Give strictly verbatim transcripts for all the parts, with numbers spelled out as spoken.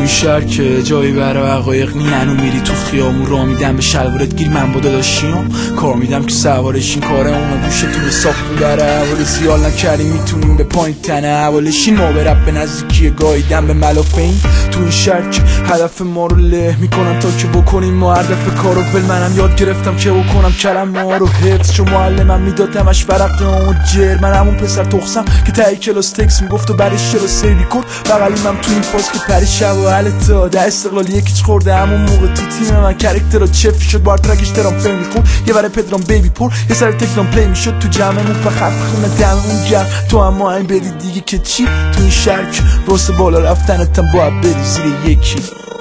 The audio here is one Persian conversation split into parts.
این شهر که جایی برای حقایق نی، هنو میری تو خیامون را میدم به شلوارت گیر. من با داداشیام کار میدم که سوارشین، کاره اونا گوشتون صاف بره. حواله زیال نکردی میتونیم به پایین تنه حوالشین. ما برب به نزدیکی گاییدم به ملافین تو این شهر که هدف ما رو له میکنم تا که بکنیم ما هدف کارو. ول منم یاد گرفتم که بکنم کلمه ها رو حفظ، چون معلمم میدادمش ورق و جر. من همون پسر تخصم که تایی کلاس تکس میگفت و برش چرا سیری کن بغلیمم تو این فاز که پری شب و حلت داده استقلال یکیچ خورده. همون موقع تو تیم من کرکتر رو چفی شد، بار ترکش درام فیلم میخون یه برای پدرام بیبی پر یه سر تکنام پلی میشد تو جمعمون فقط خونه دممون گرم. تو هم این بدی دیگه که چی تو این شرک واسه بالا رفتنتم باید بری زیر یکی.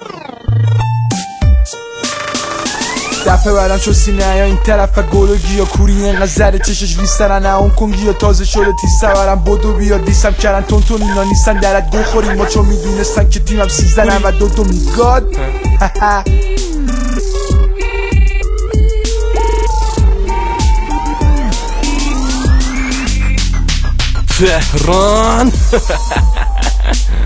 دفعه بعدم شو سینه یا این طرف گل و گیا کوری اینقدر زره چشش ریسترن اون کنگی یا تازه شده تیز سورم بدو بیا دیسم کردن تون تون اینا نیستن درت گو خوریم ما چون میدونستن که تیمم سیزدنم و دو دو میگاد. تهران